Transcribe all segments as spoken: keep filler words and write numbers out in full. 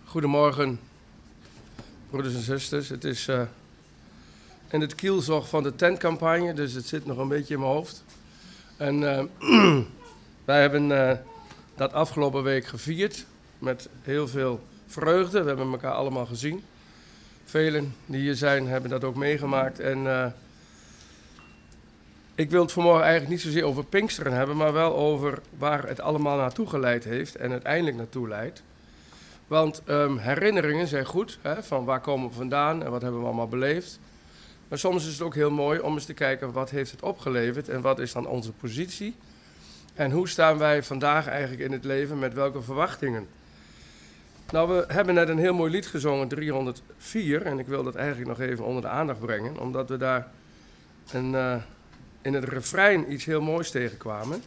Goedemorgen, broeders en zusters. Het is uh, in het kielzog van de tentcampagne, dus het zit nog een beetje in mijn hoofd. En uh, wij hebben uh, dat afgelopen week gevierd met heel veel vreugde. We hebben elkaar allemaal gezien. Velen die hier zijn hebben dat ook meegemaakt. En uh, ik wil het vanmorgen eigenlijk niet zozeer over Pinksteren hebben, maar wel over waar het allemaal naartoe geleid heeft en uiteindelijk naartoe leidt. Want um, herinneringen zijn goed, hè, van waar komen we vandaan en wat hebben we allemaal beleefd. Maar soms is het ook heel mooi om eens te kijken wat heeft het opgeleverd en wat is dan onze positie. En hoe staan wij vandaag eigenlijk in het leven, met welke verwachtingen. Nou, we hebben net een heel mooi lied gezongen, driehonderdvier. En ik wil dat eigenlijk nog even onder de aandacht brengen, omdat we daar een, uh, in het refrein iets heel moois tegenkwamen.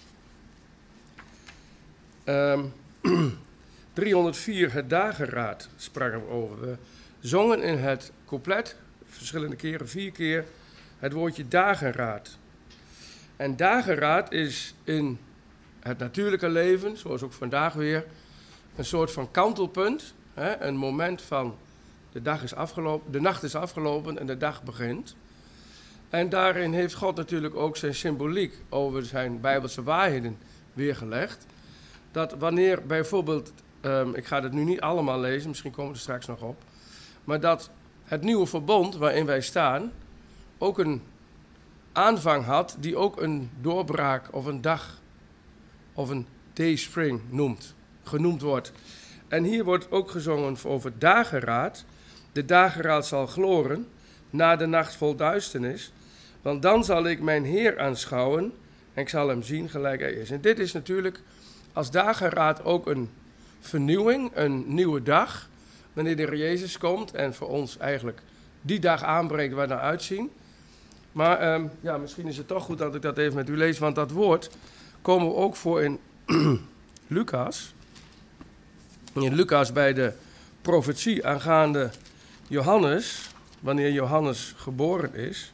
Um, driehonderdvier, het dageraad, spraken we over. We zongen in het couplet, verschillende keren, vier keer, het woordje dageraad. En dageraad is in het natuurlijke leven, zoals ook vandaag weer, een soort van kantelpunt. Hè, een moment van de dag is afgelopen, de nacht is afgelopen en de dag begint. En daarin heeft God natuurlijk ook zijn symboliek over zijn Bijbelse waarheden weergelegd. Dat wanneer bijvoorbeeld, um, ik ga het nu niet allemaal lezen, misschien komen we er straks nog op. Maar dat het nieuwe verbond waarin wij staan ook een aanvang had die ook een doorbraak of een dag of een dayspring noemt, genoemd wordt. En hier wordt ook gezongen over dageraad. De dageraad zal gloren na de nacht vol duisternis. Want dan zal ik mijn Heer aanschouwen en ik zal hem zien gelijk hij is. En dit is natuurlijk als dageraad ook een vernieuwing, een nieuwe dag. Wanneer de Heer Jezus komt en voor ons eigenlijk die dag aanbreekt waar we naar uitzien. Maar um, ja, misschien is het toch goed dat ik dat even met u lees, want dat woord komen we ook voor in Lucas. In Lucas bij de profetie aangaande Johannes, wanneer Johannes geboren is.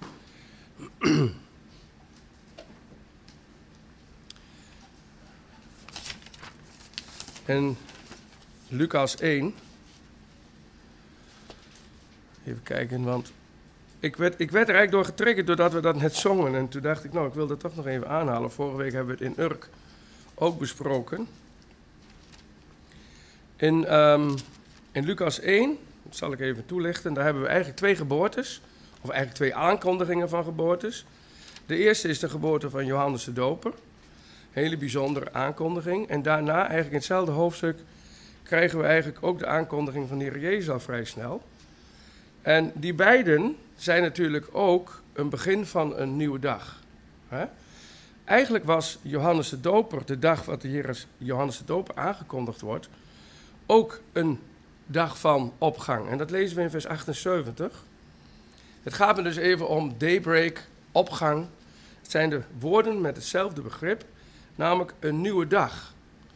En Lucas één. Even kijken, want ik werd, ik werd er eigenlijk door getriggerd doordat we dat net zongen. En toen dacht ik, nou, ik wil dat toch nog even aanhalen. Vorige week hebben we het in Urk ook besproken. In, um, in Lucas één, dat zal ik even toelichten, daar hebben we eigenlijk twee geboortes. Of eigenlijk twee aankondigingen van geboortes. De eerste is de geboorte van Johannes de Doper. Hele bijzondere aankondiging. En daarna, eigenlijk in hetzelfde hoofdstuk, krijgen we eigenlijk ook de aankondiging van de Heer Jezus al vrij snel. En die beiden zijn natuurlijk ook een begin van een nieuwe dag. Hè? Eigenlijk was Johannes de Doper, de dag wat de Heer als Johannes de Doper aangekondigd wordt, ook een dag van opgang. En dat lezen we in vers achtenzeventig. Het gaat me dus even om daybreak, opgang. Het zijn de woorden met hetzelfde begrip, namelijk een nieuwe dag.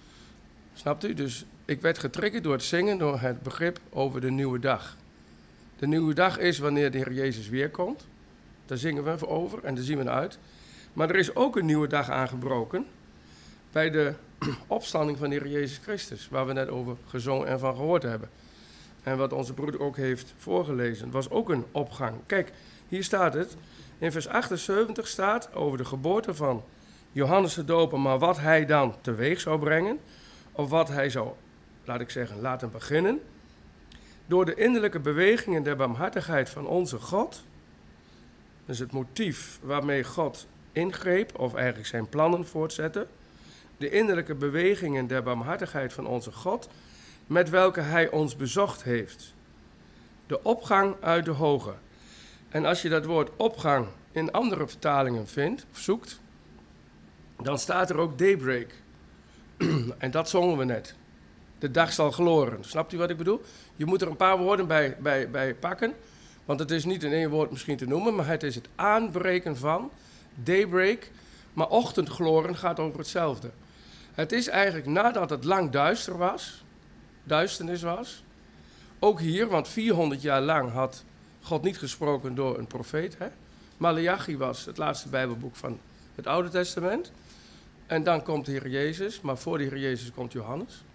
Snapt u? Dus ik werd getriggerd door het zingen, door het begrip over de nieuwe dag. De nieuwe dag is wanneer de Heer Jezus weerkomt. Daar zingen we over en daar zien we naar uit. Maar er is ook een nieuwe dag aangebroken bij de opstanding van de Heer Jezus Christus, waar we net over gezongen en van gehoord hebben. En wat onze broeder ook heeft voorgelezen. Het was ook een opgang. Kijk, hier staat het. In vers achtenzeventig staat over de geboorte van Johannes de Doper, maar wat hij dan teweeg zou brengen, of wat hij zou, laat ik zeggen, laten beginnen, door de innerlijke bewegingen der barmhartigheid van onze God, dus het motief waarmee God ingreep, of eigenlijk zijn plannen voortzette, de innerlijke bewegingen der barmhartigheid van onze God, met welke hij ons bezocht heeft. De opgang uit de hoge. En als je dat woord opgang in andere vertalingen vindt, of zoekt, dan staat er ook daybreak. En dat zongen we net. De dag zal gloren. Snapt u wat ik bedoel? Je moet er een paar woorden bij, bij, bij pakken. Want het is niet in één woord misschien te noemen, maar het is het aanbreken van daybreak. Maar ochtendgloren gaat over hetzelfde. Het is eigenlijk nadat het lang duister was, duisternis was. Ook hier, want vierhonderd jaar lang had God niet gesproken door een profeet. Hè? Maleachi was het laatste Bijbelboek van het Oude Testament. En dan komt de Heer Jezus, maar voor de Heer Jezus komt Johannes.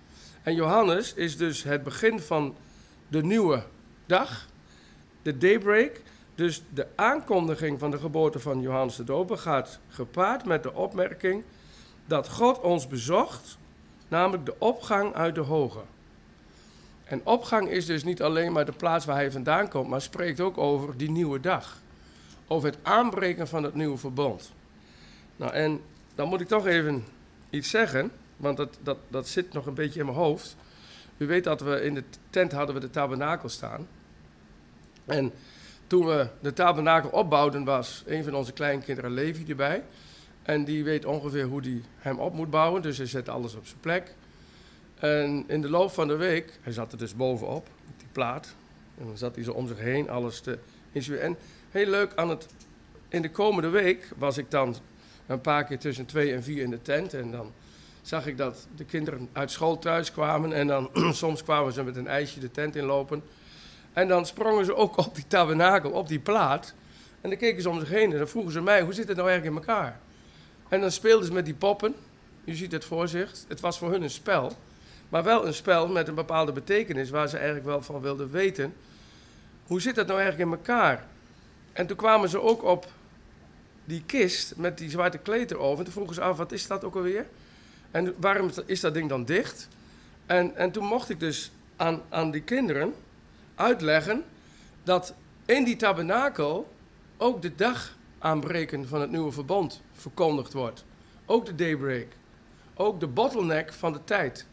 En Johannes is dus het begin van de nieuwe dag, de daybreak. Dus de aankondiging van de geboorte van Johannes de Doper gaat gepaard met de opmerking dat God ons bezocht, namelijk de opgang uit de hoge. En opgang is dus niet alleen maar de plaats waar hij vandaan komt, maar spreekt ook over die nieuwe dag. Over het aanbreken van het nieuwe verbond. Nou, en dan moet ik toch even iets zeggen, want dat, dat, dat zit nog een beetje in mijn hoofd. U weet dat we in de tent hadden we de tabernakel staan. En toen we de tabernakel opbouwden was een van onze kleinkinderen Levi erbij. En die weet ongeveer hoe hij hem op moet bouwen, dus hij zet alles op zijn plek. En in de loop van de week, hij zat er dus bovenop, op die plaat. En dan zat hij zo om zich heen alles te instrueren. En heel leuk, aan het, in de komende week was ik dan een paar keer tussen twee en vier in de tent. En dan zag ik dat de kinderen uit school thuis kwamen. En dan soms kwamen ze met een ijsje de tent inlopen. En dan sprongen ze ook op die tabernakel, op die plaat. En dan keken ze om zich heen en dan vroegen ze mij, hoe zit het nou eigenlijk in elkaar? En dan speelden ze met die poppen. U ziet het voor zich. Het was voor hun een spel. Maar wel een spel met een bepaalde betekenis waar ze eigenlijk wel van wilden weten. Hoe zit dat nou eigenlijk in elkaar? En toen kwamen ze ook op die kist met die zwarte kleed erover. En toen vroegen ze af, wat is dat ook alweer? En waarom is dat ding dan dicht? En, en toen mocht ik dus aan, aan die kinderen uitleggen dat in die tabernakel ook de dag aanbreken van het nieuwe verbond verkondigd wordt. Ook de daybreak. Ook de bottleneck van de tijd.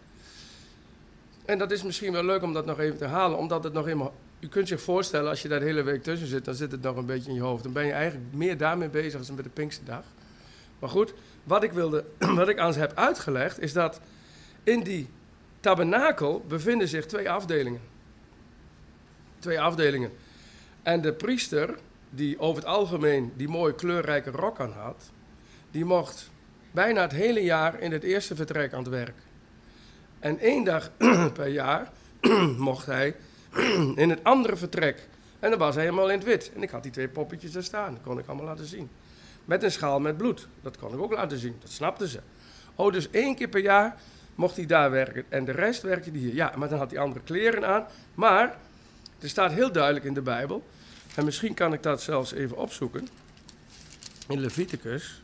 En dat is misschien wel leuk om dat nog even te halen, omdat het nog eenmaal... U kunt zich voorstellen, als je daar de hele week tussen zit, dan zit het nog een beetje in je hoofd. Dan ben je eigenlijk meer daarmee bezig dan met de Pinksterdag. Maar goed, wat ik, wilde, wat ik aan ze heb uitgelegd, is dat in die tabernakel bevinden zich twee afdelingen. Twee afdelingen. En de priester, die over het algemeen die mooie kleurrijke rok aan had, die mocht bijna het hele jaar in het eerste vertrek aan het werk. En één dag per jaar mocht hij in het andere vertrek. En dan was hij helemaal in het wit. En ik had die twee poppetjes daar staan. Dat kon ik allemaal laten zien. Met een schaal met bloed. Dat kon ik ook laten zien. Dat snapten ze. Oh, dus één keer per jaar mocht hij daar werken. En de rest werkte hij hier. Ja, maar dan had hij andere kleren aan. Maar er staat heel duidelijk in de Bijbel. En misschien kan ik dat zelfs even opzoeken. In Leviticus.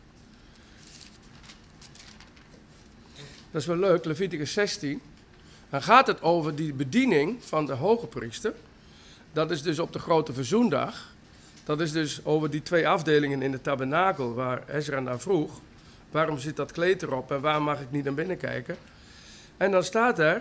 Dat is wel leuk. Leviticus zestien. Dan gaat het over die bediening van de hoge priester. Dat is dus op de grote verzoendag. Dat is dus over die twee afdelingen in de tabernakel waar Ezra naar vroeg. Waarom zit dat kleed erop en waar mag ik niet naar binnen kijken? En dan staat er,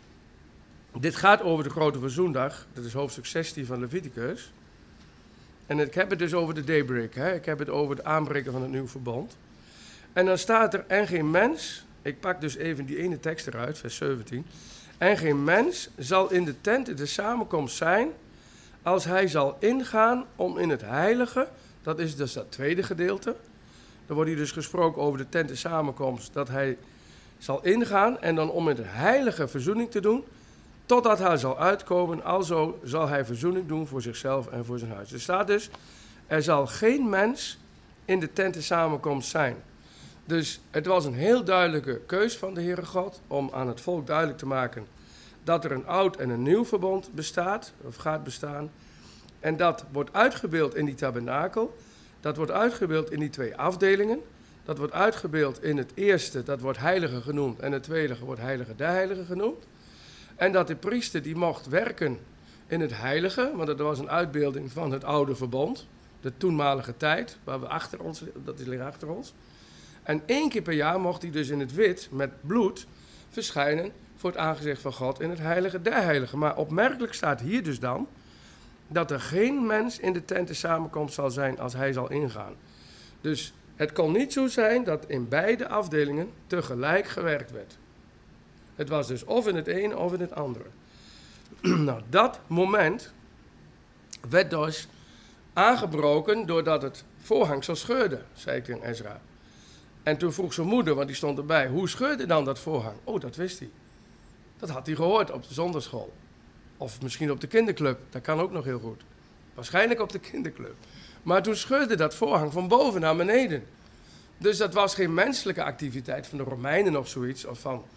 dit gaat over de grote verzoendag. Dat is hoofdstuk zestien van Leviticus. En ik heb het dus over de daybreak. Hè? Ik heb het over het aanbreken van het nieuwe verbond. En dan staat er, en geen mens... Ik pak dus even die ene tekst eruit, vers zeventien. En geen mens zal in de tent de samenkomst zijn, als hij zal ingaan om in het heilige, dat is dus dat tweede gedeelte. Dan wordt hier dus gesproken over de tent de samenkomst, dat hij zal ingaan en dan om in het heilige verzoening te doen, totdat hij zal uitkomen, alzo zal hij verzoening doen voor zichzelf en voor zijn huis. Er staat dus, er zal geen mens in de tent de samenkomst zijn. Dus het was een heel duidelijke keus van de Heere God om aan het volk duidelijk te maken dat er een oud en een nieuw verbond bestaat, of gaat bestaan. En dat wordt uitgebeeld in die tabernakel, dat wordt uitgebeeld in die twee afdelingen, dat wordt uitgebeeld in het eerste, dat wordt heilige genoemd, en het tweede wordt heilige der heiligen genoemd. En dat de priester die mocht werken in het heilige, want dat was een uitbeelding van het oude verbond, de toenmalige tijd, waar we achter ons, dat ligt achter ons. En één keer per jaar mocht hij dus in het wit met bloed verschijnen voor het aangezicht van God in het heilige der heiligen. Maar opmerkelijk staat hier dus dan dat er geen mens in de tent de samenkomst zal zijn als hij zal ingaan. Dus het kon niet zo zijn dat in beide afdelingen tegelijk gewerkt werd. Het was dus of in het ene of in het andere. Nou, dat moment werd dus aangebroken doordat het voorhangsel scheurde, zei ik tegen Ezra. En toen vroeg zijn moeder, want die stond erbij, hoe scheurde dan dat voorhang? Oh, dat wist hij. Dat had hij gehoord op de zondagschool. Of misschien op de kinderclub, dat kan ook nog heel goed. Waarschijnlijk op de kinderclub. Maar toen scheurde dat voorhang van boven naar beneden. Dus dat was geen menselijke activiteit van de Romeinen of zoiets, of van,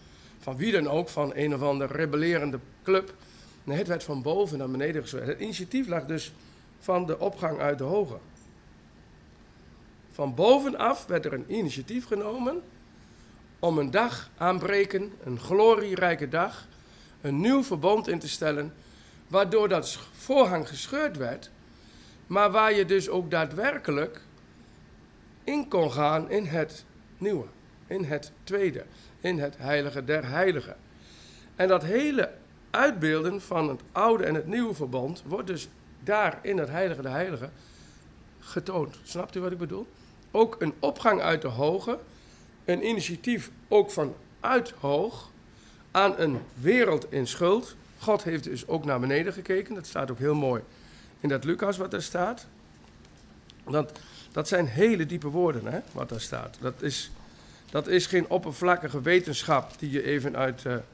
van wie dan ook, van een of andere rebellerende club. Nee, het werd van boven naar beneden gezet. Het initiatief lag dus van de opgang uit de hoge. Van bovenaf werd er een initiatief genomen om een dag aanbreken, een glorierijke dag, een nieuw verbond in te stellen, waardoor dat voorhang gescheurd werd, maar waar je dus ook daadwerkelijk in kon gaan in het nieuwe, in het tweede, in het heilige der heiligen. En dat hele uitbeelden van het oude en het nieuwe verbond wordt dus daar in het heilige der heiligen getoond. Snapt u wat ik bedoel? Ook een opgang uit de hoge, een initiatief ook vanuit hoog aan een wereld in schuld. God heeft dus ook naar beneden gekeken. Dat staat ook heel mooi in dat Lucas wat er staat. Dat, dat zijn hele diepe woorden, hè, wat daar staat. Dat is, dat is geen oppervlakkige wetenschap die je even uit, uh,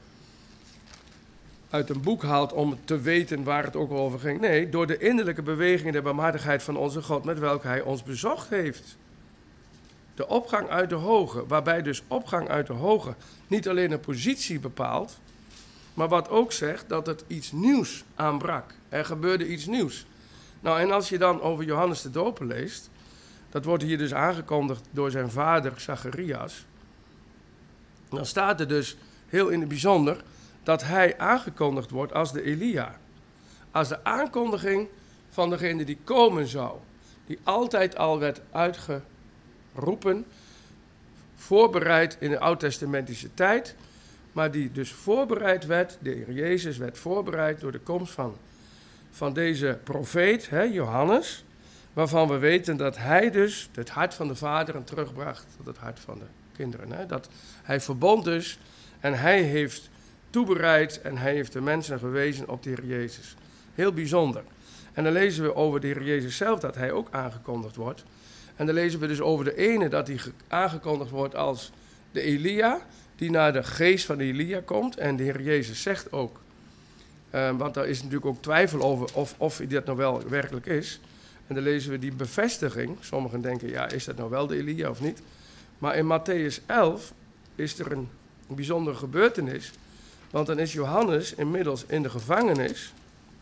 uit een boek haalt om te weten waar het ook over ging. Nee, door de innerlijke beweging en de barmhartigheid van onze God met welke hij ons bezocht heeft. De opgang uit de hoge, waarbij dus opgang uit de hoge niet alleen een positie bepaalt, maar wat ook zegt dat het iets nieuws aanbrak. Er gebeurde iets nieuws. Nou, en als je dan over Johannes de Doper leest, dat wordt hier dus aangekondigd door zijn vader Zacharias, dan staat er dus heel in het bijzonder dat hij aangekondigd wordt als de Elia. Als de aankondiging van degene die komen zou, die altijd al werd uitgeroepen, voorbereid in de oud-testamentische tijd, maar die dus voorbereid werd, de Heer Jezus werd voorbereid door de komst van, van deze profeet, hè, Johannes, waarvan we weten dat hij dus het hart van de vaderen terugbracht tot het hart van de kinderen. Hè. Dat hij verbond dus en hij heeft toebereid en hij heeft de mensen gewezen op de Heer Jezus. Heel bijzonder. En dan lezen we over de Heer Jezus zelf dat hij ook aangekondigd wordt. En dan lezen we dus over de ene dat hij aangekondigd wordt als de Elia, die naar de geest van Elia komt. En de Heer Jezus zegt ook, uh, want daar is natuurlijk ook twijfel over of, of dat nou wel werkelijk is. En dan lezen we die bevestiging. Sommigen denken, ja, is dat nou wel de Elia of niet? Maar in Matthäus elf is er een bijzondere gebeurtenis. Want dan is Johannes inmiddels in de gevangenis.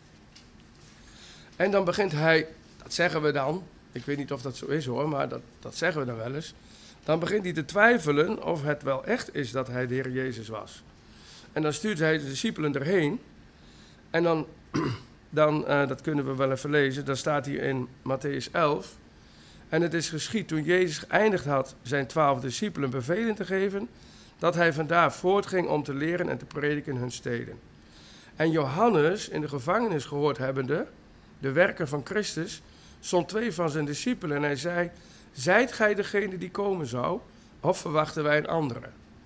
En dan begint hij, dat zeggen we dan, ik weet niet of dat zo is hoor, maar dat, dat zeggen we dan wel eens. Dan begint hij te twijfelen of het wel echt is dat hij de Heer Jezus was. En dan stuurt hij de discipelen erheen. En dan, dan uh, dat kunnen we wel even lezen, dan staat hier in Matthäus elf. En het is geschied toen Jezus geëindigd had zijn twaalf discipelen bevelen te geven, dat hij vandaar voortging om te leren en te prediken in hun steden. En Johannes, in de gevangenis gehoord hebbende, de werken van Christus, zond twee van zijn discipelen en hij zei, zijt gij degene die komen zou, of verwachten wij een andere?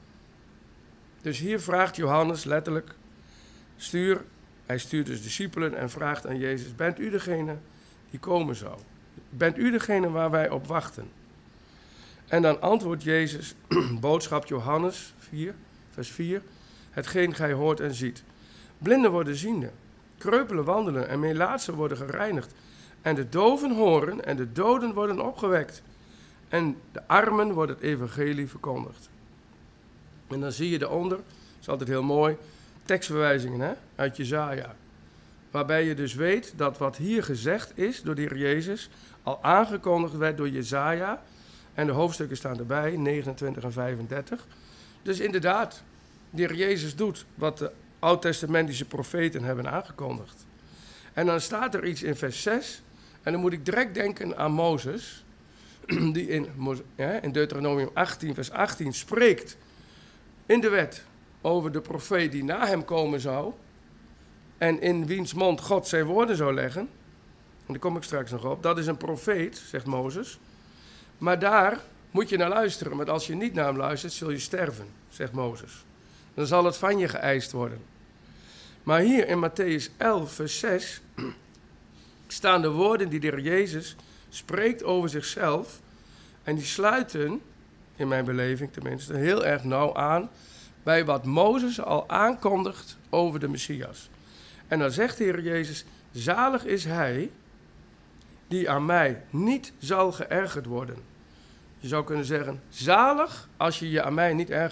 Dus hier vraagt Johannes letterlijk, stuur, hij stuurt dus discipelen en vraagt aan Jezus, bent u degene die komen zou? Bent u degene waar wij op wachten? En dan antwoordt Jezus, boodschap Johannes vier, vers vier, hetgeen gij hoort en ziet. Blinden worden ziende, kreupelen wandelen en melaatsen worden gereinigd. En de doven horen en de doden worden opgewekt. En de armen wordt het evangelie verkondigd. En dan zie je daaronder, dat is altijd heel mooi, tekstverwijzingen hè, uit Jesaja. Waarbij je dus weet dat wat hier gezegd is door de Heer Jezus al aangekondigd werd door Jesaja. En de hoofdstukken staan erbij, negenentwintig en vijfendertig. Dus inderdaad, de Heer Jezus doet wat de oud-testamentische profeten hebben aangekondigd. En dan staat er iets in vers zes. En dan moet ik direct denken aan Mozes, die in, in Deuteronomium achttien, vers achttien spreekt in de wet over de profeet die na hem komen zou. En in wiens mond God zijn woorden zou leggen. En daar kom ik straks nog op. Dat is een profeet, zegt Mozes. Maar daar moet je naar luisteren. Want als je niet naar hem luistert, zul je sterven, zegt Mozes. Dan zal het van je geëist worden. Maar hier in Matthäus elf, vers zes, staan de woorden die de Heer Jezus spreekt over zichzelf. En die sluiten, in mijn beleving tenminste, heel erg nauw aan bij wat Mozes al aankondigt over de Messias. En dan zegt de Heer Jezus, zalig is hij die aan mij niet zal geërgerd worden. Je zou kunnen zeggen, zalig als je je aan mij niet ergert.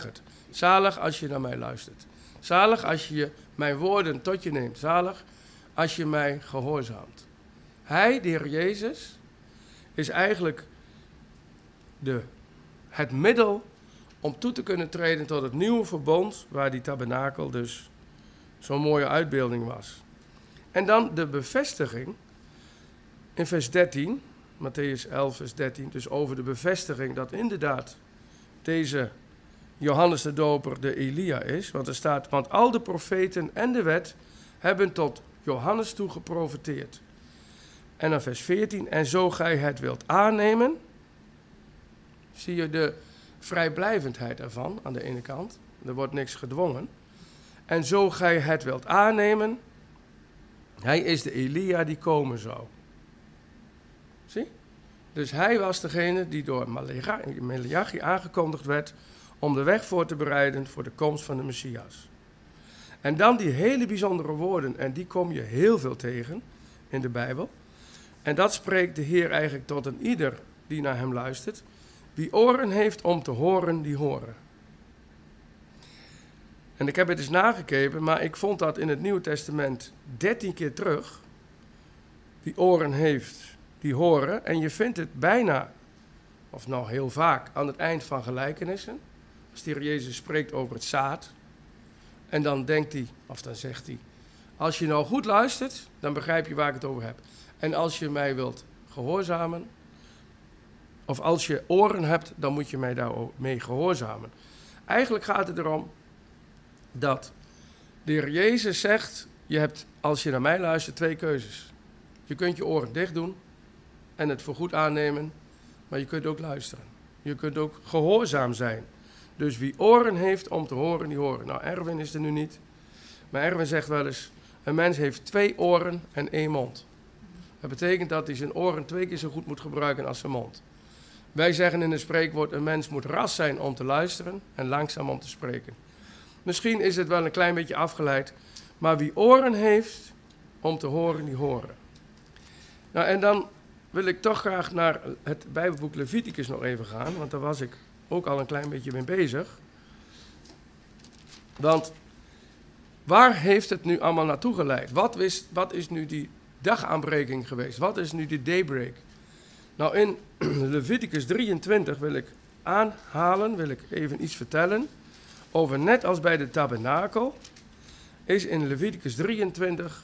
Zalig als je naar mij luistert. Zalig als je mijn woorden tot je neemt. Zalig als je mij gehoorzaamt. Hij, de Heer Jezus, is eigenlijk de, het middel om toe te kunnen treden tot het nieuwe verbond, waar die tabernakel dus zo'n mooie uitbeelding was. En dan de bevestiging in vers dertien, Mattheüs elf, vers dertien, dus over de bevestiging dat inderdaad deze Johannes de Doper de Elia is. Want er staat, want al de profeten en de wet hebben tot Johannes toe geprofeteerd. En dan vers veertien, en zo gij het wilt aannemen, zie je de vrijblijvendheid ervan aan de ene kant. Er wordt niks gedwongen. En zo gij het wilt aannemen, hij is de Elia die komen zou. Zie? Dus hij was degene die door Maleachi aangekondigd werd om de weg voor te bereiden voor de komst van de Messias. En dan die hele bijzondere woorden, en die kom je heel veel tegen in de Bijbel. En dat spreekt de Heer eigenlijk tot een ieder die naar hem luistert. Wie oren heeft om te horen, die horen. En ik heb het eens nagekeken, maar ik vond dat in het Nieuwe Testament dertien keer terug. Wie oren heeft, die horen. En je vindt het bijna, of nou heel vaak, aan het eind van gelijkenissen. Als de Heer Jezus spreekt over het zaad. En dan denkt hij, of dan zegt hij, als je nou goed luistert, dan begrijp je waar ik het over heb. En als je mij wilt gehoorzamen, of als je oren hebt, dan moet je mij daarmee gehoorzamen. Eigenlijk gaat het erom dat de Heer Jezus zegt, je hebt, als je naar mij luistert, twee keuzes. Je kunt je oren dicht doen en het voorgoed aannemen, maar je kunt ook luisteren. Je kunt ook gehoorzaam zijn. Dus wie oren heeft om te horen, die horen. Nou, Erwin is er nu niet, maar Erwin zegt wel eens, een mens heeft twee oren en één mond. Dat betekent dat hij zijn oren twee keer zo goed moet gebruiken als zijn mond. Wij zeggen in het spreekwoord, een mens moet ras zijn om te luisteren en langzaam om te spreken. Misschien is het wel een klein beetje afgeleid, maar wie oren heeft om te horen, die horen. Nou, en dan wil ik toch graag naar het Bijbelboek Leviticus nog even gaan, want daar was ik ook al een klein beetje mee bezig. Want waar heeft het nu allemaal naartoe geleid? Wat is, wat is nu die dagaanbreking geweest? Wat is nu die daybreak? Nou, in Leviticus drieëntwintig wil ik aanhalen, wil ik even iets vertellen over, net als bij de tabernakel, is in Leviticus drieëntwintig,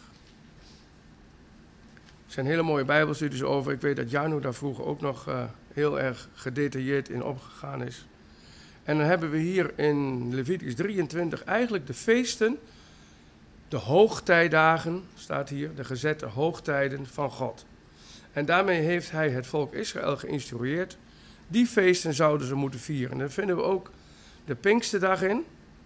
er zijn hele mooie bijbelstudies over, ik weet dat Janu daar vroeger ook nog uh, heel erg gedetailleerd in opgegaan is. En dan hebben we hier in Leviticus drieëntwintig eigenlijk de feesten, de hoogtijdagen, staat hier, de gezette hoogtijden van God. En daarmee heeft hij het volk Israël geïnstrueerd. Die feesten zouden ze moeten vieren. Daar vinden we ook de Pinksterdag in.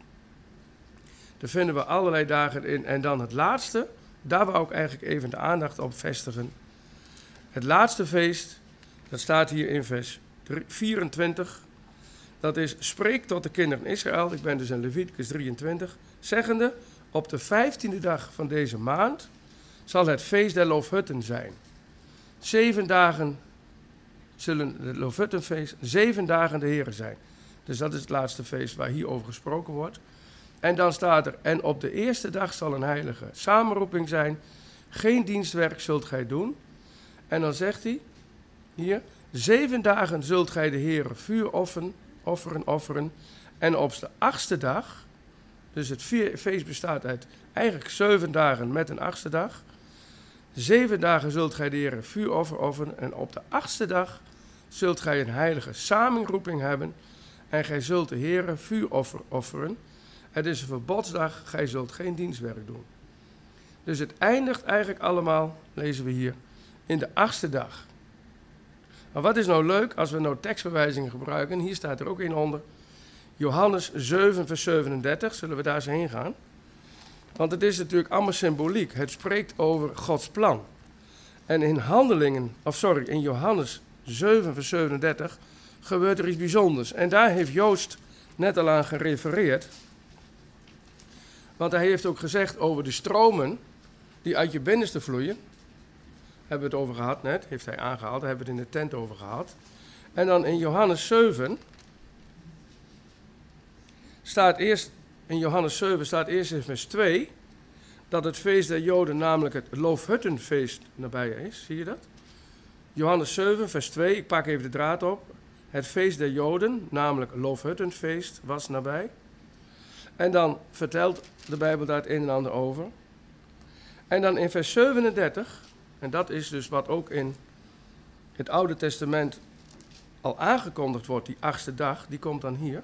Daar vinden we allerlei dagen in. En dan het laatste, daar wou ik eigenlijk even de aandacht op vestigen. Het laatste feest, dat staat hier in vers vierentwintig. Dat is, spreek tot de kinderen Israël, ik ben dus in Leviticus drieëntwintig, zeggende, op de vijftiende dag van deze maand zal het feest der Loofhutten zijn. Zeven dagen zullen het Loofhuttenfeest, zeven dagen de Heere zijn. Dus dat is het laatste feest waar hierover gesproken wordt. En dan staat er, en op de eerste dag zal een heilige samenroeping zijn. Geen dienstwerk zult gij doen. En dan zegt hij, hier, zeven dagen zult gij de Heere vuur offeren, offeren, offeren. En op de achtste dag, dus het feest bestaat uit eigenlijk zeven dagen met een achtste dag. Zeven dagen zult gij de Heere vuuroffer offeren en op de achtste dag zult gij een heilige samenroeping hebben en gij zult de Heere vuuroffer offeren. Het is een verbodsdag, gij zult geen dienstwerk doen. Dus het eindigt eigenlijk allemaal, lezen we hier, in de achtste dag. Maar wat is nou leuk als we nou tekstverwijzingen gebruiken, hier staat er ook een onder, Johannes zeven vers zevenendertig, zullen we daar eens heen gaan? Want het is natuurlijk allemaal symboliek. Het spreekt over Gods plan. En in handelingen, of sorry, in Johannes zeven vers zevenendertig gebeurt er iets bijzonders. En daar heeft Joost net al aan gerefereerd. Want hij heeft ook gezegd over de stromen die uit je binnenste vloeien. Hebben we het over gehad net, heeft hij aangehaald, daar hebben we het in de tent over gehad. En dan in Johannes zeven staat eerst, in Johannes zeven staat eerst in vers twee, dat het feest der Joden, namelijk het Loofhuttenfeest, nabij is. Zie je dat? Johannes zeven, vers twee, ik pak even de draad op. Het feest der Joden, namelijk Loofhuttenfeest, was nabij. En dan vertelt de Bijbel daar het een en ander over. En dan in vers zevenendertig, en dat is dus wat ook in het Oude Testament al aangekondigd wordt, die achtste dag, die komt dan hier.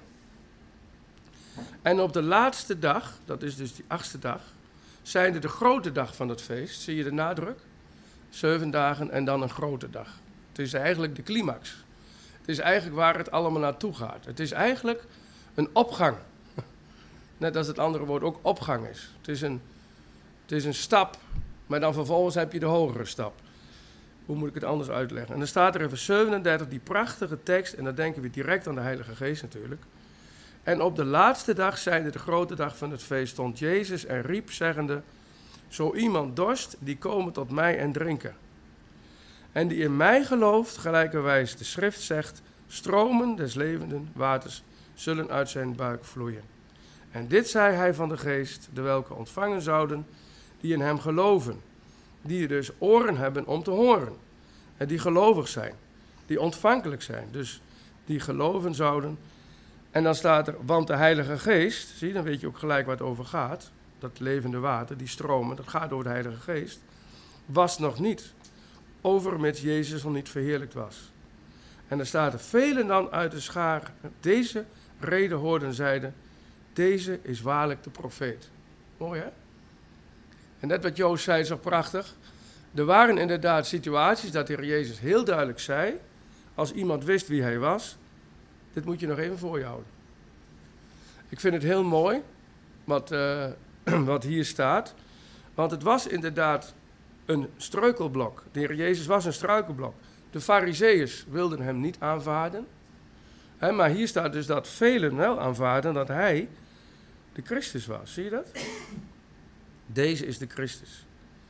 En op de laatste dag, dat is dus die achtste dag, zijnde de grote dag van het feest. Zie je de nadruk? Zeven dagen en dan een grote dag. Het is eigenlijk de climax. Het is eigenlijk waar het allemaal naartoe gaat. Het is eigenlijk een opgang. Net als het andere woord ook opgang is. Het is een, het is een stap, maar dan vervolgens heb je de hogere stap. Hoe moet ik het anders uitleggen? En dan staat er in vers zevenendertig die prachtige tekst, en dan denken we direct aan de Heilige Geest natuurlijk. En op de laatste dag, zijnde de grote dag van het feest, stond Jezus en riep, zeggende: zo iemand dorst, die komen tot mij en drinken. En die in mij gelooft, gelijkerwijs de schrift zegt, stromen des levenden waters zullen uit zijn buik vloeien. En dit zei hij van de geest, de welke ontvangen zouden, die in hem geloven. Die dus oren hebben om te horen. En die gelovig zijn, die ontvankelijk zijn, dus die geloven zouden. En dan staat er, want de Heilige Geest, zie, dan weet je ook gelijk waar het over gaat. Dat levende water, die stromen, dat gaat over de Heilige Geest. Was nog niet, overmits Jezus nog niet verheerlijkt was. En dan staat er, velen dan uit de schaar deze reden hoorden, zeiden, deze is waarlijk de profeet. Mooi hè? En net wat Joost zei, is ook prachtig. Er waren inderdaad situaties dat de Heer Jezus heel duidelijk zei, als iemand wist wie hij was, dit moet je nog even voor je houden. Ik vind het heel mooi wat, uh, wat hier staat, want het was inderdaad een struikelblok. De Heer Jezus was een struikelblok. De Farizeeërs wilden hem niet aanvaarden, hè, maar hier staat dus dat velen wel aanvaarden dat hij de Christus was. Zie je dat? Deze is de Christus.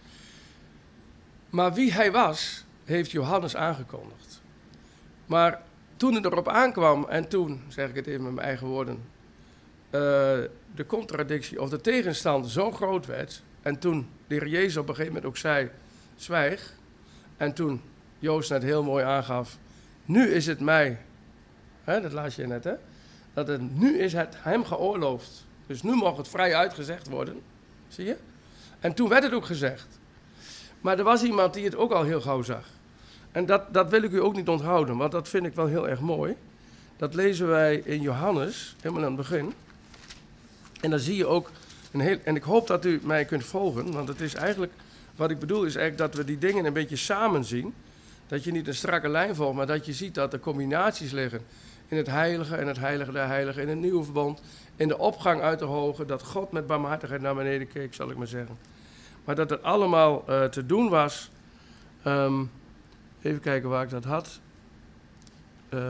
Maar wie hij was, heeft Johannes aangekondigd. Maar toen het erop aankwam, en toen, zeg ik het even met mijn eigen woorden, uh, de contradictie of de tegenstand zo groot werd, en toen de Heer Jezus op een gegeven moment ook zei, zwijg, en toen Joost net heel mooi aangaf, nu is het mij, hè, dat las je net, hè, dat het, nu is het hem geoorloofd, dus nu mag het vrij uitgezegd worden, zie je? En toen werd het ook gezegd. Maar er was iemand die het ook al heel gauw zag. En dat, dat wil ik u ook niet onthouden, want dat vind ik wel heel erg mooi. Dat lezen wij in Johannes, helemaal aan het begin. En dan zie je ook, een heel, en ik hoop dat u mij kunt volgen, want het is eigenlijk, wat ik bedoel is eigenlijk dat we die dingen een beetje samen zien. Dat je niet een strakke lijn volgt, maar dat je ziet dat er combinaties liggen. In het heilige en het heilige der heiligen, in het nieuwe verbond. In de opgang uit de hoge, dat God met barmhartigheid naar beneden keek, zal ik maar zeggen. Maar dat het allemaal uh, te doen was. Um, even kijken waar ik dat had. Uh,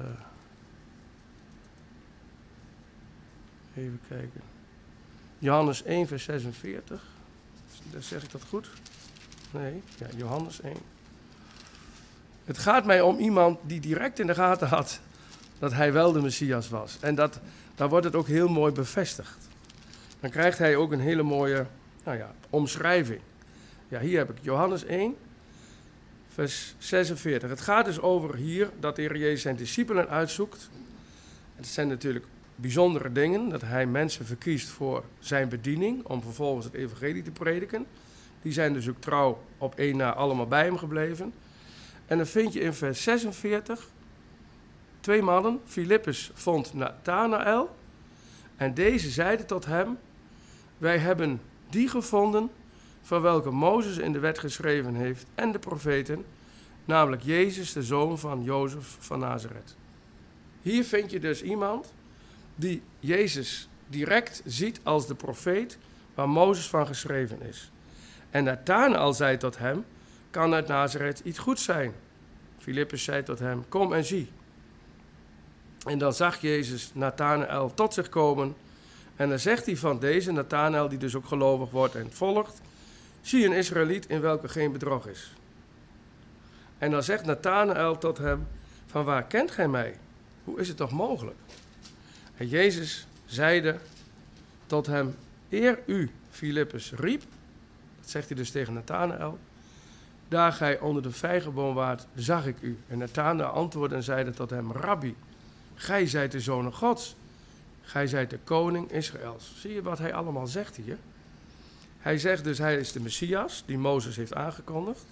even kijken. Johannes één, vers zesenveertig. Zeg ik dat goed? Nee, ja, Johannes één. Het gaat mij om iemand die direct in de gaten had dat hij wel de Messias was. En dat, daar wordt het ook heel mooi bevestigd. Dan krijgt hij ook een hele mooie, nou ja, omschrijving. Ja, hier heb ik Johannes één, vers zesenveertig. Het gaat dus over hier dat de Heer Jezus zijn discipelen uitzoekt. Het zijn natuurlijk bijzondere dingen, dat hij mensen verkiest voor zijn bediening, om vervolgens het evangelie te prediken. Die zijn dus ook trouw op één na allemaal bij hem gebleven. En dan vind je in vers zesenveertig twee mannen. Filippus vond Nathanaël en deze zeiden tot hem, wij hebben die gevonden van welke Mozes in de wet geschreven heeft en de profeten, namelijk Jezus, de zoon van Jozef van Nazareth. Hier vind je dus iemand die Jezus direct ziet als de profeet waar Mozes van geschreven is. En Nathanaël zei tot hem, kan uit Nazareth iets goeds zijn? Filippus zei tot hem, kom en zie. En dan zag Jezus Nathanaël tot zich komen. En dan zegt hij van deze Nathanaël, die dus ook gelovig wordt en volgt, zie een Israëliet in welke geen bedrog is. En dan zegt Nathanaël tot hem, van waar kent gij mij? Hoe is het toch mogelijk? En Jezus zeide tot hem, eer u, Filippus, riep, dat zegt hij dus tegen Nathanael, daar gij onder de vijgenboom waart, zag ik u. En Nathanael antwoordde en zeide tot hem, Rabbi, gij zijt de Zoon Gods, gij zijt de koning Israëls. Zie je wat hij allemaal zegt hier? Hij zegt dus, hij is de Messias, die Mozes heeft aangekondigd.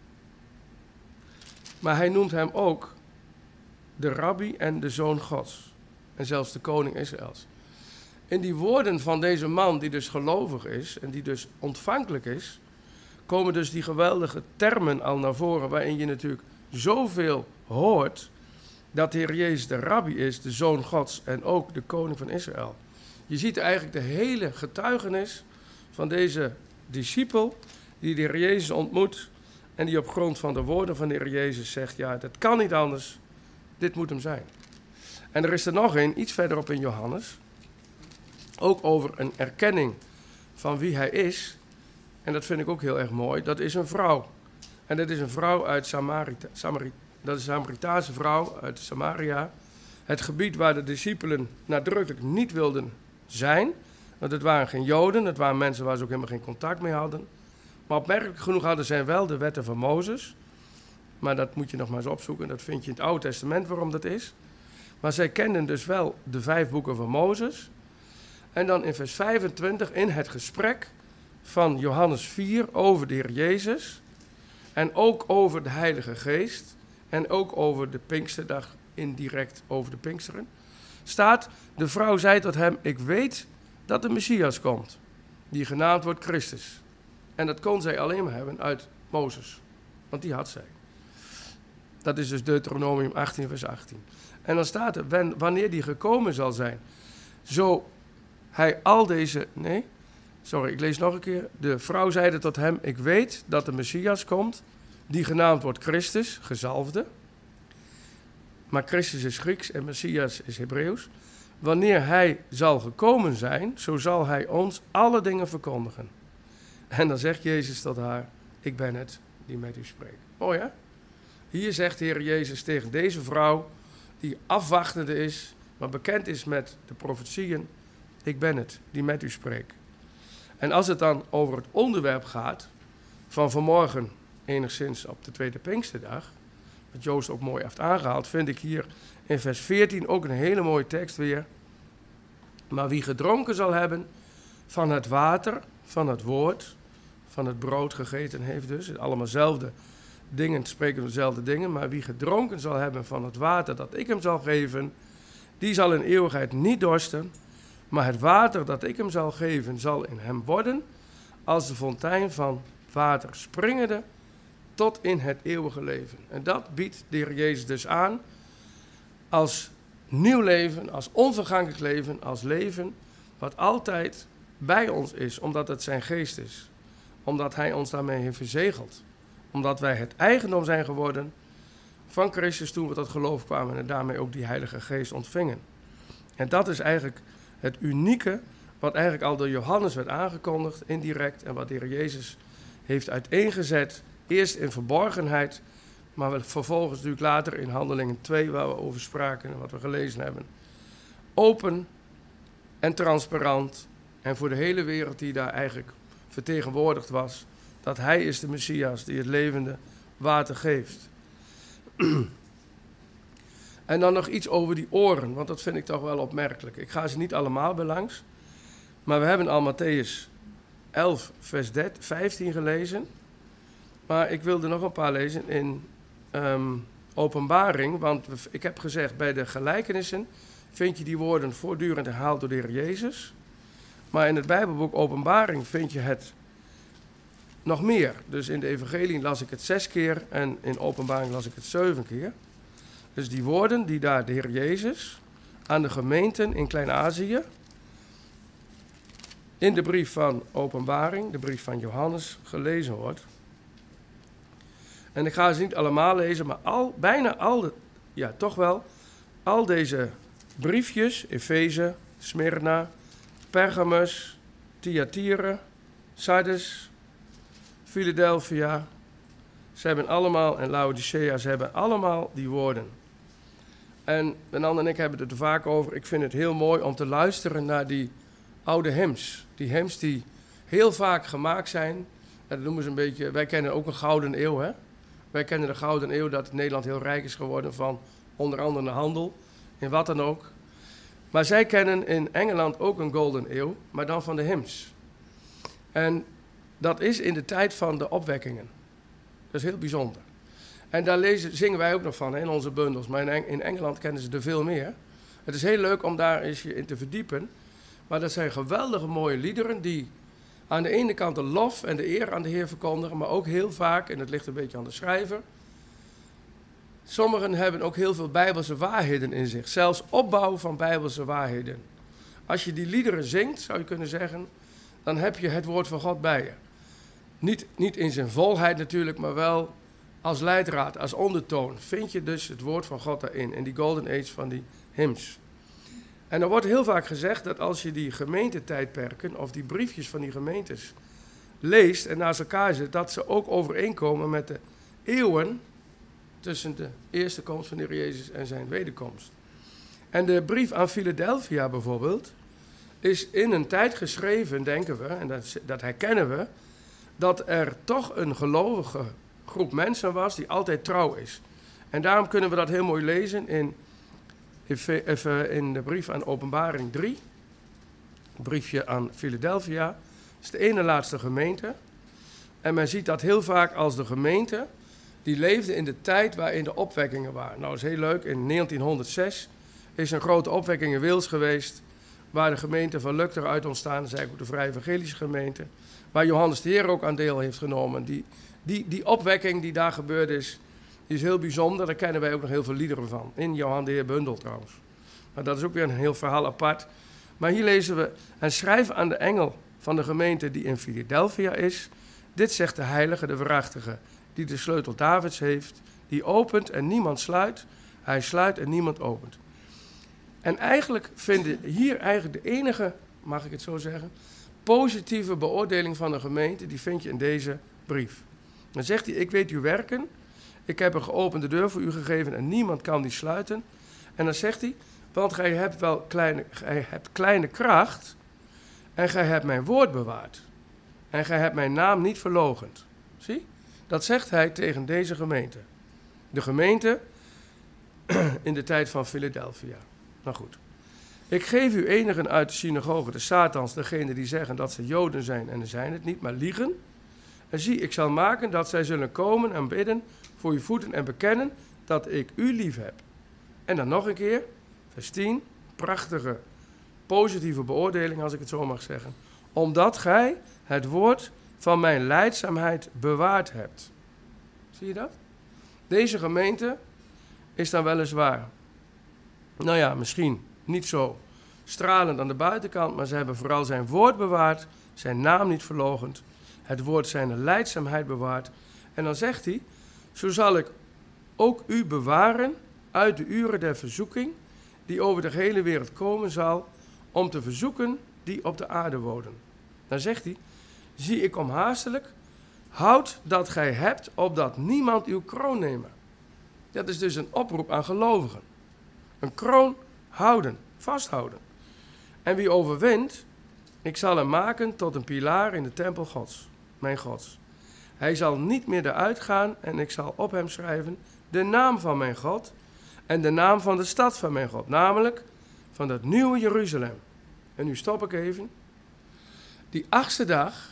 Maar hij noemt hem ook de Rabbi en de Zoon Gods. En zelfs de koning Israëls. In die woorden van deze man, die dus gelovig is en die dus ontvankelijk is, komen dus die geweldige termen al naar voren, waarin je natuurlijk zoveel hoort, dat de Heer Jezus de Rabbi is, de Zoon Gods en ook de koning van Israël. Je ziet eigenlijk de hele getuigenis van deze discipel, die de Heer Jezus ontmoet en die op grond van de woorden van de Heer Jezus zegt, ja, dat kan niet anders, dit moet hem zijn. En er is er nog een, iets verderop in Johannes, ook over een erkenning van wie hij is. En dat vind ik ook heel erg mooi. Dat is een vrouw. En dat is een vrouw uit Samarita, Samarit, dat is een Samaritaanse vrouw uit Samaria. Het gebied waar de discipelen nadrukkelijk niet wilden zijn. Want het waren geen Joden, het waren mensen waar ze ook helemaal geen contact mee hadden. Maar opmerkelijk genoeg hadden zij wel de wetten van Mozes. Maar dat moet je nog maar eens opzoeken. Dat vind je in het Oude Testament waarom dat is. Maar zij kenden dus wel de vijf boeken van Mozes. En dan in vers vijfentwintig in het gesprek van Johannes vier over de Heer Jezus. En ook over de Heilige Geest. En ook over de Pinksterdag, indirect over de Pinksteren. Staat, de vrouw zei tot hem, ik weet dat de Messias komt. Die genaamd wordt Christus. En dat kon zij alleen maar hebben uit Mozes. Want die had zij. Dat is dus Deuteronomium achttien vers achttien. En dan staat er, wanneer die gekomen zal zijn, zo hij al deze, nee, sorry, ik lees nog een keer. De vrouw zeide tot hem, ik weet dat de Messias komt, die genaamd wordt Christus, gezalfde. Maar Christus is Grieks en Messias is Hebreeuws. Wanneer hij zal gekomen zijn, zo zal hij ons alle dingen verkondigen. En dan zegt Jezus tot haar, ik ben het die met u spreekt. Oh ja? Hier zegt de Heer Jezus tegen deze vrouw, die afwachtende is, maar bekend is met de profetieën, ik ben het die met u spreekt. En als het dan over het onderwerp gaat van vanmorgen, enigszins op de tweede Pinksterdag, wat Joost ook mooi heeft aangehaald, vind ik hier in vers veertien ook een hele mooie tekst weer. Maar wie gedronken zal hebben van het water, van het woord, van het brood gegeten heeft dus, allemaal dezelfde dingen, spreken dezelfde dingen, maar wie gedronken zal hebben van het water dat ik hem zal geven, die zal in eeuwigheid niet dorsten, maar het water dat ik hem zal geven zal in hem worden als de fontein van water springende tot in het eeuwige leven. En dat biedt de Heer Jezus dus aan als nieuw leven, als onvergankelijk leven, als leven wat altijd bij ons is, omdat het zijn geest is. Omdat hij ons daarmee heeft verzegeld. Omdat wij het eigendom zijn geworden van Christus toen we tot geloof kwamen en daarmee ook die Heilige Geest ontvingen. En dat is eigenlijk het unieke wat eigenlijk al door Johannes werd aangekondigd, indirect, en wat de Heer Jezus heeft uiteengezet. Eerst in verborgenheid, maar vervolgens natuurlijk later in Handelingen twee, waar we over spraken en wat we gelezen hebben. Open en transparant en voor de hele wereld die daar eigenlijk vertegenwoordigd was, dat hij is de Messias die het levende water geeft. En dan nog iets over die oren, want dat vind ik toch wel opmerkelijk. Ik ga ze niet allemaal belangs, maar we hebben al Mattheüs elf vers vijftien gelezen. Maar ik wilde nog een paar lezen in um, Openbaring, want ik heb gezegd, bij de gelijkenissen vind je die woorden voortdurend herhaald door de Heer Jezus. Maar in het Bijbelboek Openbaring vind je het nog meer. Dus in de evangelie las ik het zes keer en in Openbaring las ik het zeven keer. Dus die woorden die daar de Heer Jezus aan de gemeenten in Klein-Azië, in de brief van Openbaring, de brief van Johannes, gelezen wordt. En ik ga ze niet allemaal lezen, maar al, bijna al, de, ja toch wel, al deze briefjes, Efeze, Smyrna, Pergamus, Thyatira, Sardes, Philadelphia, ze hebben allemaal, en Laodicea, ze hebben allemaal die woorden En Renande en ik hebben het er vaak over. Ik vind het heel mooi om te luisteren naar die oude hymns. Die hymns die heel vaak gemaakt zijn. Dat noemen ze een beetje, wij kennen ook een gouden eeuw, hè? Wij kennen de gouden eeuw dat Nederland heel rijk is geworden van onder andere de handel, in wat dan ook. Maar zij kennen in Engeland ook een golden eeuw, maar dan van de hymns. En dat is in de tijd van de opwekkingen. Dat is heel bijzonder. En daar lezen, zingen wij ook nog van, hè, in onze bundels. Maar in, Eng- in Engeland kennen ze er veel meer. Het is heel leuk om daar eens je in te verdiepen. Maar dat zijn geweldige mooie liederen die aan de ene kant de lof en de eer aan de Heer verkondigen, maar ook heel vaak, en het ligt een beetje aan de schrijver, sommigen hebben ook heel veel bijbelse waarheden in zich. Zelfs opbouw van bijbelse waarheden. Als je die liederen zingt, zou je kunnen zeggen, dan heb je het woord van God bij je. Niet, niet in zijn volheid natuurlijk, maar wel als leidraad, als ondertoon. Vind je dus het woord van God daarin, in die golden age van die hymns. En er wordt heel vaak gezegd dat als je die gemeentetijdperken of die briefjes van die gemeentes leest en naast elkaar zet, dat ze ook overeenkomen met de eeuwen tussen de eerste komst van de Heer Jezus en zijn wederkomst. En de brief aan Philadelphia bijvoorbeeld is in een tijd geschreven, denken we, en dat, dat herkennen we, dat er toch een gelovige groep mensen was die altijd trouw is. En daarom kunnen we dat heel mooi lezen in, even in de brief aan Openbaring drie. Een briefje aan Philadelphia. Dat is de ene laatste gemeente. En men ziet dat heel vaak als de gemeente die leefde in de tijd waarin de opwekkingen waren. Nou, dat is heel leuk. In negentienhonderdzes is een grote opwekking in Wales geweest, waar de gemeente van Luther uit ontstaan, dat is eigenlijk ook de Vrije Evangelische gemeente, waar Johannes de Heer ook aan deel heeft genomen. Die, die, die opwekking die daar gebeurd is, die is heel bijzonder. Daar kennen wij ook nog heel veel liederen van. In Johan de Heer bundel trouwens. Maar dat is ook weer een heel verhaal apart. Maar hier lezen we: en schrijf aan de engel van de gemeente die in Philadelphia is. Dit zegt de heilige, de waarachtige, die de sleutel Davids heeft, die opent en niemand sluit. Hij sluit en niemand opent. En eigenlijk vinden hier eigenlijk de enige, mag ik het zo zeggen, positieve beoordeling van de gemeente, die vind je in deze brief. Dan zegt hij: ik weet uw werken, ik heb een geopende deur voor u gegeven en niemand kan die sluiten. En dan zegt hij: want gij hebt wel kleine, gij hebt kleine kracht en gij hebt mijn woord bewaard. En gij hebt mijn naam niet verloochend. Zie? Dat zegt hij tegen deze gemeente. De gemeente in de tijd van Philadelphia. Nou goed. Ik geef u enigen uit de synagoge, de Satans, degene die zeggen dat ze Joden zijn en zijn het niet, maar liegen. En zie, ik zal maken dat zij zullen komen en bidden voor uw voeten en bekennen dat ik u lief heb. En dan nog een keer, vers tien, prachtige, positieve beoordeling, als ik het zo mag zeggen. Omdat gij het woord van mijn lijdzaamheid bewaard hebt. Zie je dat? Deze gemeente is dan weliswaar, nou ja, misschien niet zo stralend aan de buitenkant, maar ze hebben vooral zijn woord bewaard, zijn naam niet verloochend, het woord zijn lijdzaamheid bewaard. En dan zegt hij: zo zal ik ook u bewaren uit de uren der verzoeking, die over de hele wereld komen zal, om te verzoeken die op de aarde wonen. Dan zegt hij: zie ik kom haastelijk, houd dat gij hebt, opdat niemand uw kroon nemen. Dat is dus een oproep aan gelovigen. Een kroon houden, vasthouden. En wie overwint, ik zal hem maken tot een pilaar in de tempel Gods, mijn Gods. Hij zal niet meer eruit gaan en ik zal op hem schrijven de naam van mijn God en de naam van de stad van mijn God, namelijk van het nieuwe Jeruzalem. En nu stop ik even. Die achtste dag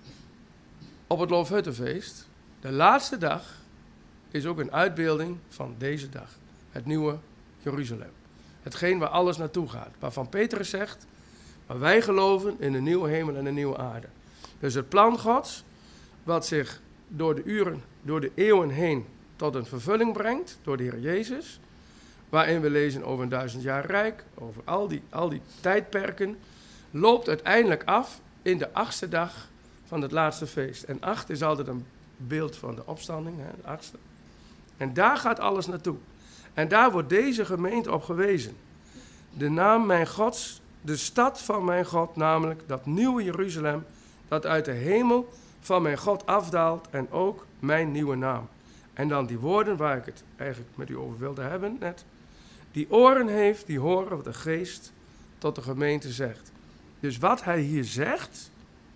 op het Loofhuttenfeest, de laatste dag, is ook een uitbeelding van deze dag. Het nieuwe Jeruzalem. Hetgeen waar alles naartoe gaat. Waarvan Petrus zegt, maar wij geloven in een nieuwe hemel en een nieuwe aarde. Dus het plan Gods, wat zich door de uren, door de eeuwen heen tot een vervulling brengt, door de Heer Jezus, waarin we lezen over een duizend jaar rijk, over al die, al die tijdperken, loopt uiteindelijk af in de achtste dag van het laatste feest. En acht is altijd een beeld van de opstanding, hè, de achtste. En daar gaat alles naartoe. En daar wordt deze gemeente op gewezen. De naam mijn Gods, de stad van mijn God, namelijk dat nieuwe Jeruzalem, dat uit de hemel van mijn God afdaalt en ook mijn nieuwe naam. En dan die woorden waar ik het eigenlijk met u over wilde hebben net, Die oren heeft, die horen wat de geest tot de gemeente zegt. Dus wat hij hier zegt,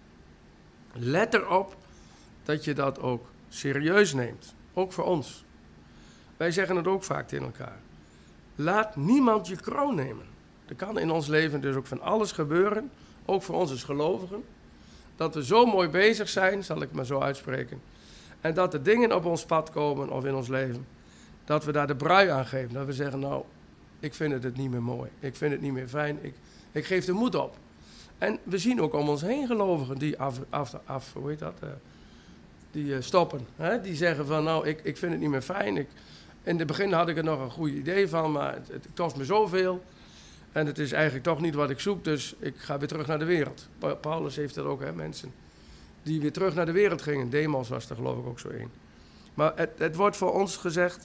let erop dat je dat ook serieus neemt. Ook voor ons. Wij zeggen het ook vaak tegen elkaar. Laat niemand je kroon nemen. Er kan in ons leven dus ook van alles gebeuren, ook voor ons als gelovigen, dat we zo mooi bezig zijn, zal ik het maar zo uitspreken, en dat er dingen op ons pad komen of in ons leven, dat we daar de brui aan geven. Dat we zeggen, nou, ik vind het niet meer mooi, ik vind het niet meer fijn, ik, ik geef de moed op. En we zien ook om ons heen gelovigen die af, af, af hoe heet dat, uh, die uh, stoppen. Hè? Die zeggen van, nou, ik, ik vind het niet meer fijn. Ik, in het begin had ik er nog een goed idee van, maar het, het kost me zoveel. En het is eigenlijk toch niet wat ik zoek, dus ik ga weer terug naar de wereld. Pa- Paulus heeft dat ook, hè, mensen die weer terug naar de wereld gingen. Demas was er geloof ik ook zo een. Maar het, het wordt voor ons gezegd,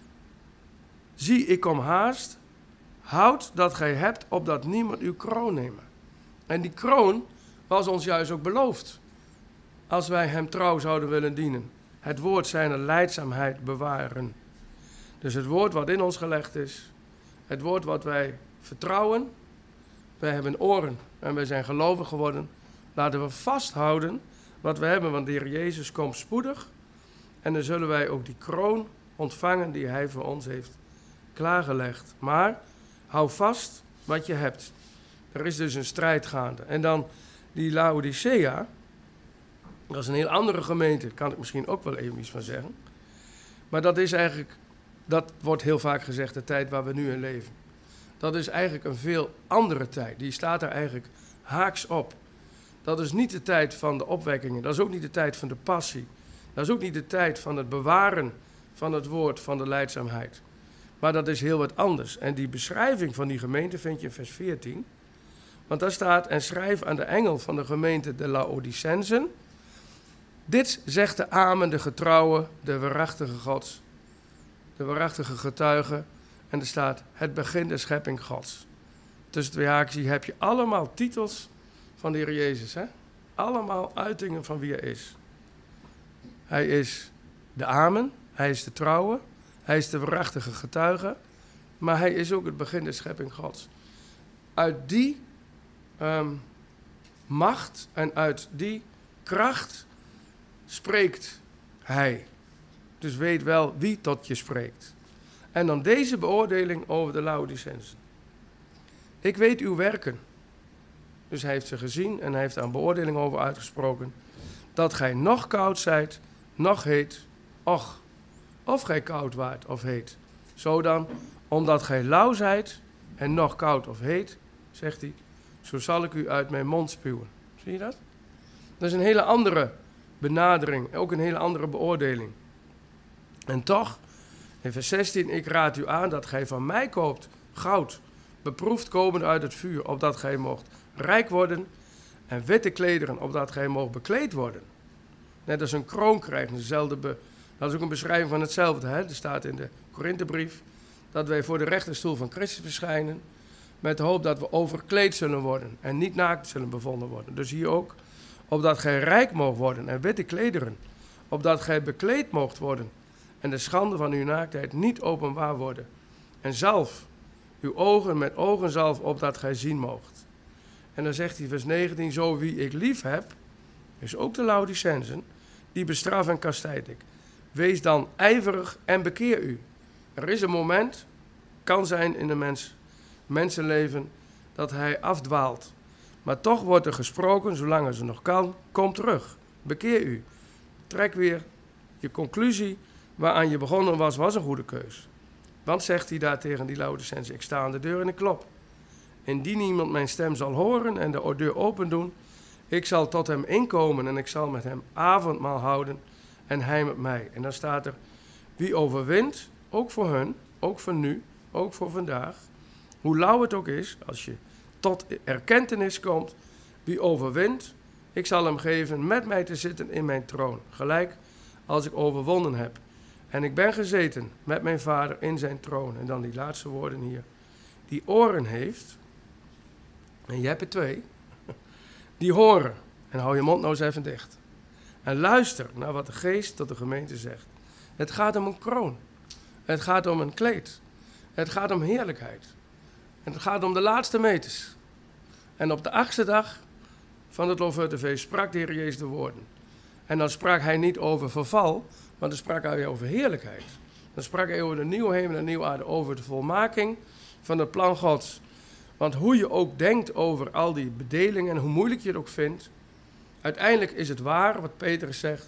zie, ik kom haast, houd dat gij hebt, opdat niemand uw kroon nemen. En die kroon was ons juist ook beloofd, als wij hem trouw zouden willen dienen. Het woord zijner lijdzaamheid bewaren. Dus het woord wat in ons gelegd is, het woord wat wij vertrouwen, wij hebben oren en wij zijn gelovig geworden. Laten we vasthouden wat we hebben, want de Heer Jezus komt spoedig. En dan zullen wij ook die kroon ontvangen die hij voor ons heeft klaargelegd. Maar hou vast wat je hebt. Er is dus een strijd gaande. En dan die Laodicea, dat is een heel andere gemeente, daar kan ik misschien ook wel even iets van zeggen. Maar dat is eigenlijk, dat wordt heel vaak gezegd, de tijd waar we nu in leven. Dat is eigenlijk een veel andere tijd. Die staat er eigenlijk haaks op. Dat is niet de tijd van de opwekkingen. Dat is ook niet de tijd van de passie. Dat is ook niet de tijd van het bewaren van het woord van de lijdzaamheid. Maar dat is heel wat anders. En die beschrijving van die gemeente vind je in vers veertien. Want daar staat, en schrijf aan de engel van de gemeente de Laodicensen. Dit zegt de Amen, de getrouwe, de waarachtige Gods. De waarachtige getuige. En er staat, het begin der schepping Gods. Tussen twee haakjes heb je allemaal titels van de Heer Jezus. Hè? Allemaal uitingen van wie hij is. Hij is de Amen, hij is de trouwe, hij is de waarachtige getuige. Maar hij is ook het begin der schepping Gods. Uit die um, macht en uit die kracht spreekt hij. Dus weet wel wie tot je spreekt. En dan deze beoordeling over de Laodicensen. Ik weet uw werken. Dus hij heeft ze gezien en hij heeft daar een beoordeling over uitgesproken. Dat gij nog koud zijt, nog heet. Och, of gij koud waart of heet. Zo dan, omdat gij lauw zijt en nog koud of heet, zegt hij, zo zal ik u uit mijn mond spuwen. Zie je dat? Dat is een hele andere benadering, ook een hele andere beoordeling. En toch, in vers zestien, ik raad u aan dat gij van mij koopt goud, beproefd komend uit het vuur, opdat gij mocht rijk worden, en witte klederen, opdat gij mocht bekleed worden. Net als een kroon krijgen, dezelfde be, dat is ook een beschrijving van hetzelfde. Hè? Er staat in de Korinthebrief dat wij voor de rechterstoel van Christus verschijnen, met de hoop dat we overkleed zullen worden en niet naakt zullen bevonden worden. Dus hier ook, opdat gij rijk moogt worden en witte klederen, opdat gij bekleed moogt worden en de schande van uw naaktheid niet openbaar worden. En zalf uw ogen met ogenzalf, opdat gij zien moogt. En dan zegt hij vers negentien, zo wie ik lief heb, is ook de Laodicensen, die bestraf en kastijd ik. Wees dan ijverig en bekeer u. Er is een moment, kan zijn in een mens, mensenleven, dat hij afdwaalt. Maar toch wordt er gesproken, zolang het nog kan, kom terug. Bekeer u. Trek weer je conclusie waaraan je begonnen was, was een goede keus. Want zegt hij daar tegen die Laodicensen, ik sta aan de deur en ik klop. Indien iemand mijn stem zal horen en de deur open doen, ik zal tot hem inkomen en ik zal met hem avondmaal houden en hij met mij. En dan staat er, wie overwint, ook voor hun, ook voor nu, ook voor vandaag, hoe lauw het ook is, als je tot erkentenis komt, wie overwint, ik zal hem geven met mij te zitten in mijn troon, gelijk als ik overwonnen heb. En ik ben gezeten met mijn vader in zijn troon. En dan die laatste woorden hier. Die oren heeft, en je hebt er twee, die horen. En hou je mond nou eens even dicht. En luister naar wat de geest tot de gemeente zegt. Het gaat om een kroon. Het gaat om een kleed. Het gaat om heerlijkheid. En het gaat om de laatste meters. En op de achtste dag van het Loofhuttenfeest sprak de Heer Jezus de woorden. En dan sprak hij niet over verval, maar dan sprak hij over heerlijkheid. Dan sprak hij over de nieuwe hemel en de nieuwe aarde, over de volmaking van het plan Gods. Want hoe je ook denkt over al die bedelingen en hoe moeilijk je het ook vindt, uiteindelijk is het waar wat Petrus zegt.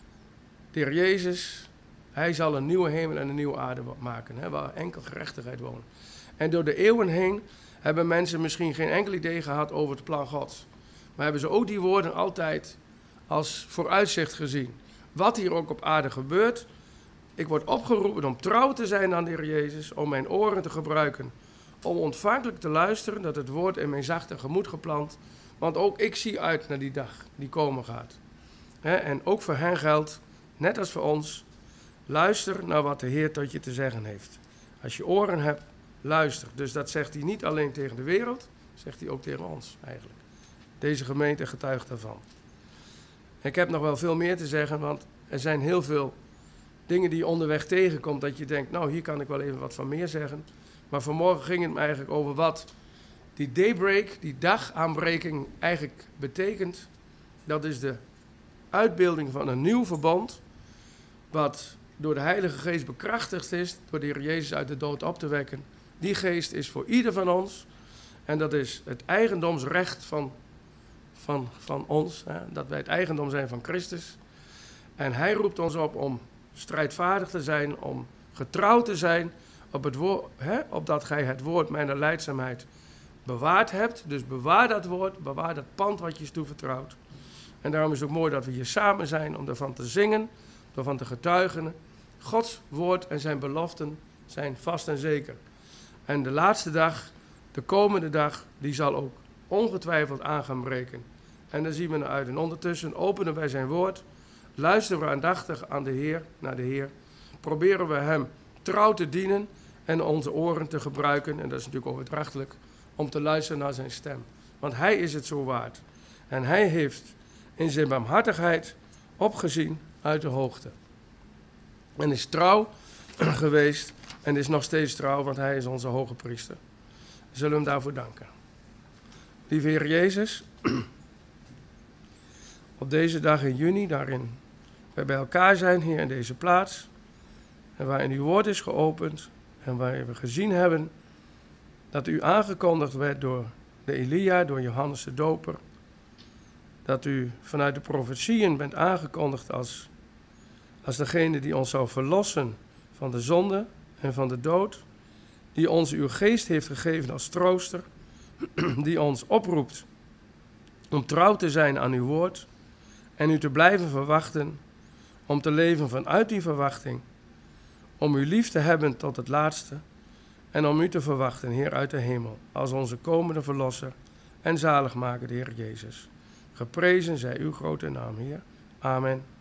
De Heer Jezus, hij zal een nieuwe hemel en een nieuwe aarde maken, hè, waar enkel gerechtigheid woont. En door de eeuwen heen hebben mensen misschien geen enkel idee gehad over het plan Gods. Maar hebben ze ook die woorden altijd als vooruitzicht gezien. Wat hier ook op aarde gebeurt, ik word opgeroepen om trouw te zijn aan de Heer Jezus, om mijn oren te gebruiken, om ontvankelijk te luisteren, dat het woord in mijn zachte gemoed geplant. Want ook ik zie uit naar die dag die komen gaat. He, en ook voor hen geldt, net als voor ons, luister naar wat de Heer tot je te zeggen heeft. Als je oren hebt, luister. Dus dat zegt hij niet alleen tegen de wereld, zegt hij ook tegen ons eigenlijk. Deze gemeente getuigt daarvan. Ik heb nog wel veel meer te zeggen, want er zijn heel veel dingen die je onderweg tegenkomt, dat je denkt, nou hier kan ik wel even wat van meer zeggen. Maar vanmorgen ging het me eigenlijk over wat die daybreak, die dagaanbreking eigenlijk betekent. Dat is de uitbeelding van een nieuw verbond, wat door de Heilige Geest bekrachtigd is, door de Heer Jezus uit de dood op te wekken. Die geest is voor ieder van ons en dat is het eigendomsrecht van, van, van ons, hè, dat wij het eigendom zijn van Christus. En hij roept ons op om strijdvaardig te zijn, om getrouw te zijn, op het woord, hè, opdat gij het woord mijner lijdzaamheid bewaard hebt. Dus bewaar dat woord, bewaar dat pand wat je is toevertrouwd. En daarom is het ook mooi dat we hier samen zijn om ervan te zingen, ervan te getuigen. Gods woord en zijn beloften zijn vast en zeker. En de laatste dag, de komende dag, die zal ook ongetwijfeld aan gaan breken. En daar zien we naar uit. En ondertussen openen wij zijn woord, luisteren we aandachtig aan de Heer, naar de Heer. Proberen we hem trouw te dienen en onze oren te gebruiken, en dat is natuurlijk overdrachtelijk, om te luisteren naar zijn stem. Want hij is het zo waard. En hij heeft in zijn barmhartigheid opgezien uit de hoogte. En is trouw geweest en is nog steeds trouw, want hij is onze hoge priester. We zullen hem daarvoor danken. Lieve Heer Jezus, op deze dag in juni, daarin wij bij elkaar zijn hier in deze plaats, en waarin uw woord is geopend en waar we gezien hebben dat u aangekondigd werd door de Elia, door Johannes de Doper, dat u vanuit de profetieën bent aangekondigd als, als degene die ons zou verlossen van de zonde en van de dood, die ons uw geest heeft gegeven als trooster, die ons oproept om trouw te zijn aan uw woord en u te blijven verwachten, om te leven vanuit die verwachting, om u lief te hebben tot het laatste en om u te verwachten, Heer, uit de hemel, als onze komende verlosser en zaligmaker, de Heer Jezus. Geprezen zij uw grote naam, Heer. Amen.